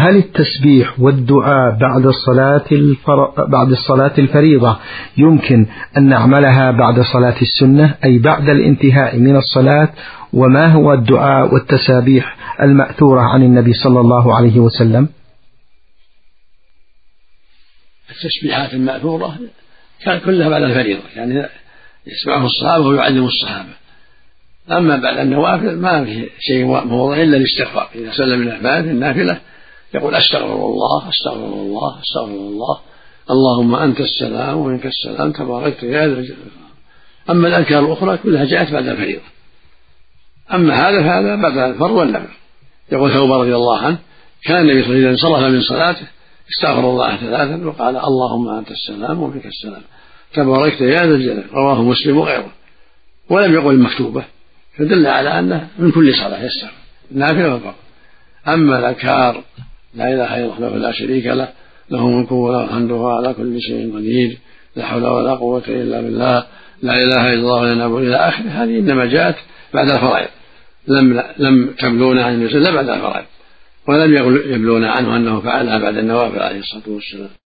هل التسبيح والدعاء بعد الصلاة الفريضة يمكن أن نعملها بعد صلاة السنة، أي بعد الانتهاء من الصلاة؟ وما هو الدعاء والتسابيح المأثورة عن النبي صلى الله عليه وسلم؟ التسبيحات المأثورة كانت كلها بعد الفريضة، يعني يسمعه الصحابة ويعلم الصحابة. أما بعد النوافل ما في شيء موضع إلا الاستغفار، إذا سلم من النافلة يقول أستغفر الله أستغفر الله أستغفر الله، اللهم أنت السلام ومنك السلام تباركت يا ذا الجلال والإكرام. أما الأذكار الأخرى كلها جاءت بعد الفريضة. أما هذا بعد الفرض والنفل. يقول ثوبان رضي الله عنه كان النبي صلى الله عليه وسلم انصرف من صلاته استغفر الله 3 وقال اللهم أنت السلام ومنك السلام تباركت يا ذا الجلال، رواه مسلم وغيره، ولم يقل المكتوبة، فدل على أنه من كل صلاة يستغفر النافلة والفرض. أما الأذكار لا إله إلا الله لا شريك له، له الملك وله الحمد وهو على كل شيء قدير، لا حول ولا قوة إلا بالله، لا إله إلا الله ولا نعبد إلى آخره، هذه إنما جاءت بعد الفرائض، لم تبلون عن النبي بعد الفرائض، ولم يبلون عنه أنه فعلها بعد النوافل عليه الصلاة والسلام.